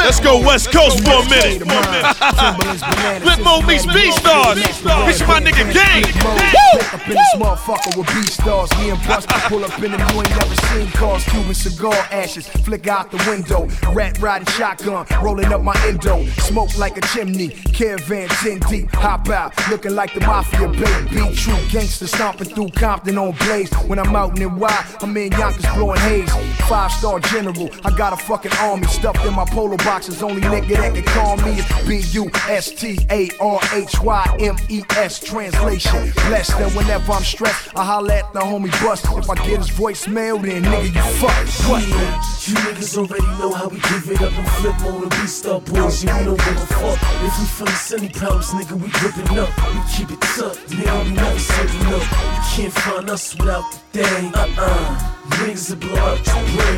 Let's go West Coast for a minute. Flipmode meets B-Stars. This is my nigga Gang. Up in this motherfucker with B-Stars. Me and Buster pull up in them you ain't never seen cars. Cuban cigar ashes flick out the window. Rat riding shotgun, rolling up my endo. Smoke like a chimney, caravan 10 deep. Hop out, looking like the mafia, baby. True gangster stomping through Compton on Blaze. When I'm out in NY, I'm in Yonkers blowing haze. 5-star general, I got a fucking army stuffed in my polo boxes. Only nigga that can call me is B-U-S-T-A-R-H-Y-M-E-S. Translation, blessed, and whenever I'm stressed, I holla at the homie Bust. If I get his voicemail, then nigga, you fuck. What? You niggas already know how we give it up and flip mode and B-Star boys. Yeah, we don't give a fuck. If we feelin' any problems, nigga, we rippin' up. We keep it tucked, nigga, we never serving up. You can't find us without the thing. Niggas that blow out your brain.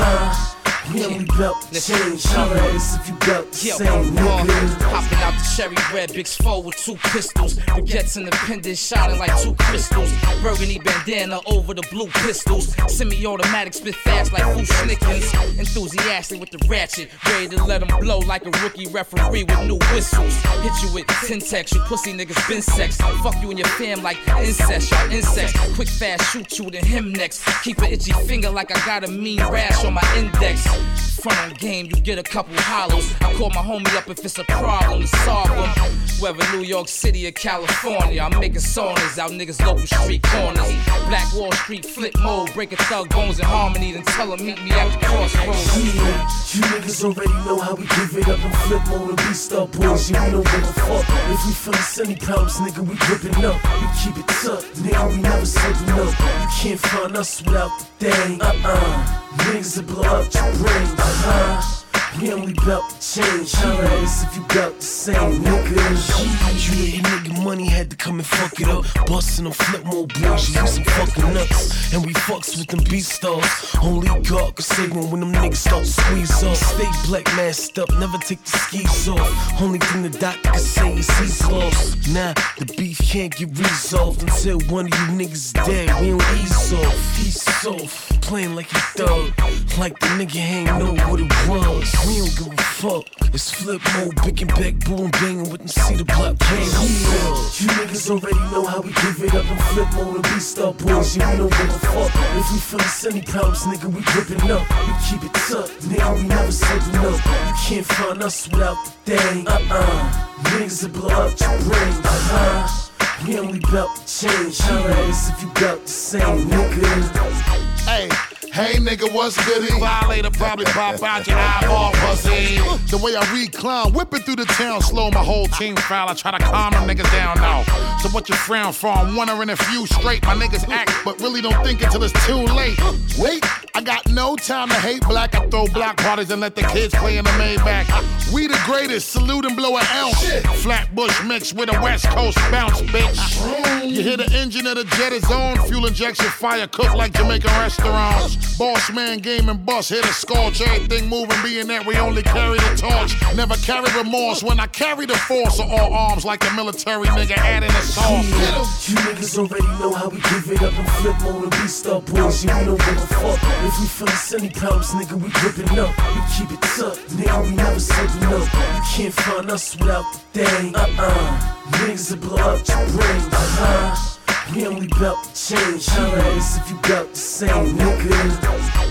Yeah, we bout to change. Holla at us if you bout the same, nigga. Popping out the cherry red, big 4 with 2 pistols. Baguettes independent, shining like 2 crystals. Burgundy bandana over the blue pistols. Semi-automatic, spit fast like Foo Snickens. Enthusiastic with the ratchet, ready to let them blow like a rookie referee with new whistles. Hit you with 10 texts, you pussy niggas been sex. Fuck you and your fam like incest, y'all insects. Quick fast, shoot you then him next. Keep an itchy finger like I got a mean rash on my index. Front on game, you get a couple hollows. I call my homie up if it's a problem to solve them. Whether New York City or California, I'm making saunas out niggas' local street corners. Black Wall Street flip mode, breaking thug bones in harmony, then tell them meet me at the crossroads. Yeah, you niggas already know how we give it up and flip mode and B-Star boys. Yeah, we don't give a fuck. If we feelin' any problems, nigga, we rippin' up. We keep it tucked, nigga, we never serving up. You can't find us without the thing. Niggas that blow out your brain. Yeah, we bout to change. Holla at us if you bout the same, nigga. You know your nigga money had to come and fuck it up. Bustin' them flip mode boys, you some fucking nuts. And we fucks with them B-Stars. Only God can save them when them niggas start to squeeze off. Stay black masked up, never take the skis off. Only thing the doctor can say is he's lost. Nah, the beef can't get resolved until one of you niggas is dead. We don't ease off, he's soft. Playing like he thug, like the nigga ain't know what it was. We don't give a fuck. It's flip mode, big and back, boom, banging with them cedar block gang. You niggas already know how we give it up and flip mode and B-Star boys. Yeah, we don't give a fuck. If we feelin' any problems, nigga, we rippin' up. We keep it tucked, nigga, we never serving up. You can't find us without the thing. Niggas that blow out your brain. We only bout to change. Holla at us if you bout the same, nigga. Hey nigga, what's goody? Violator probably pop out your eyeball pussy. The way I recline, whipping through the town slow, my whole team foul. I try to calm them niggas down now. So what you frown for? I'm wondering if you straight. My niggas act, but really don't think until it's too late. Wait, I got no time to hate black. I throw block parties and let the kids play in the Maybach. We the greatest, salute and blow an ounce. Flatbush mixed with a West Coast bounce, bitch. You hear the engine of the jet is on. Fuel injection, fire cook like Jamaican restaurants. Boss man, game and bust, hit a scorch. Everything moving, being that we only carry the torch. Never carry remorse when I carry the force of all arms like the military nigga adding a song. You niggas already know how we give it up and flip mode and B-Star boys. Yeah, we don't give a fuck. If we feelin' any problems, nigga, we rippin' up. We keep it tucked, nigga, we never serving up. You can't find us without the thing. Niggas that blow out your brain. We only bout to change. Holla at us if you bout the same, nigga.